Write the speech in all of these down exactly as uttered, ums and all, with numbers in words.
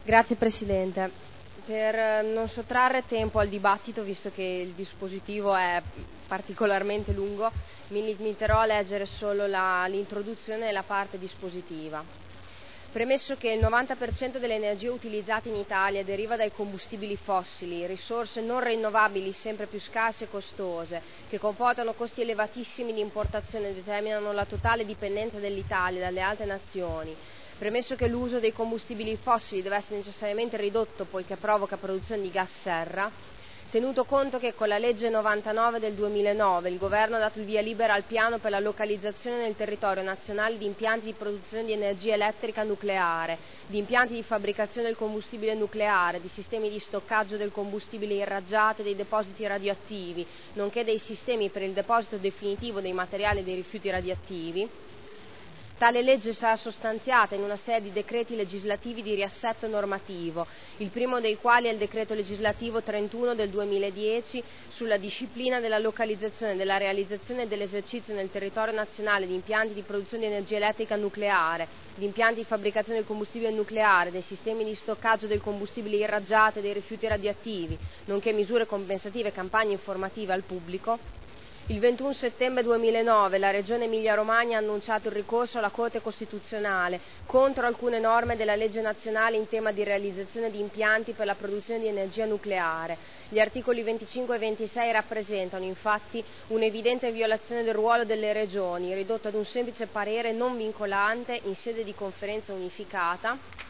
Grazie Presidente. Per non sottrarre tempo al dibattito, visto che il dispositivo è particolarmente lungo, mi limiterò a leggere solo l'introduzione e la parte dispositiva. Premesso che il novanta per cento dell'energia utilizzata in Italia deriva dai combustibili fossili, risorse non rinnovabili sempre più scarse e costose, che comportano costi elevatissimi di importazione e determinano la totale dipendenza dell'Italia dalle altre nazioni, premesso che l'uso dei combustibili fossili deve essere necessariamente ridotto poiché provoca produzione di gas serra, tenuto conto che con la legge novantanove del duemilanove il Governo ha dato il via libera al piano per la localizzazione nel territorio nazionale di impianti di produzione di energia elettrica nucleare, di impianti di fabbricazione del combustibile nucleare, di sistemi di stoccaggio del combustibile irraggiato e dei depositi radioattivi, nonché dei sistemi per il deposito definitivo dei materiali e dei rifiuti radioattivi. Tale legge sarà sostanziata in una serie di decreti legislativi di riassetto normativo, il primo dei quali è il decreto legislativo trentuno del duemiladieci sulla disciplina della localizzazione, della realizzazione e dell'esercizio nel territorio nazionale di impianti di produzione di energia elettrica nucleare, di impianti di fabbricazione del combustibile nucleare, dei sistemi di stoccaggio del combustibile irraggiato e dei rifiuti radioattivi, nonché misure compensative e campagne informative al pubblico. Il ventuno settembre duemilanove la Regione Emilia-Romagna ha annunciato il ricorso alla Corte Costituzionale contro alcune norme della legge nazionale in tema di realizzazione di impianti per la produzione di energia nucleare. Gli articoli venticinque e ventisei rappresentano infatti un'evidente violazione del ruolo delle regioni, ridotto ad un semplice parere non vincolante in sede di conferenza unificata.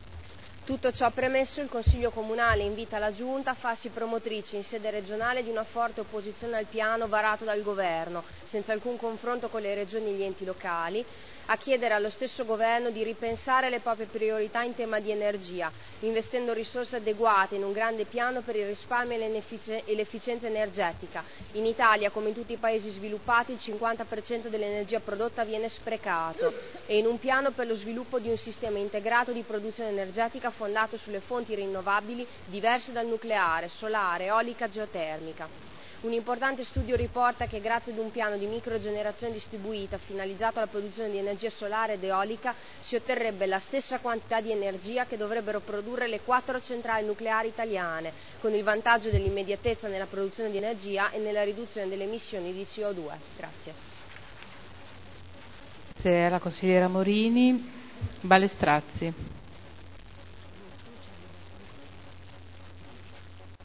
Tutto ciò premesso, il Consiglio Comunale invita la Giunta a farsi promotrice in sede regionale di una forte opposizione al piano varato dal Governo, senza alcun confronto con le regioni e gli enti locali, a chiedere allo stesso Governo di ripensare le proprie priorità in tema di energia, investendo risorse adeguate in un grande piano per il risparmio e l'efficienza energetica. In Italia, come in tutti i paesi sviluppati, il cinquanta per cento dell'energia prodotta viene sprecato e in un piano per lo sviluppo di un sistema integrato di produzione energetica fondato sulle fonti rinnovabili diverse dal nucleare, solare, eolica, geotermica. Un importante studio riporta che grazie ad un piano di microgenerazione distribuita finalizzato alla produzione di energia solare ed eolica si otterrebbe la stessa quantità di energia che dovrebbero produrre le quattro centrali nucleari italiane, con il vantaggio dell'immediatezza nella produzione di energia e nella riduzione delle emissioni di C O due. Grazie. Grazie alla consigliera Morini. Balestrazzi.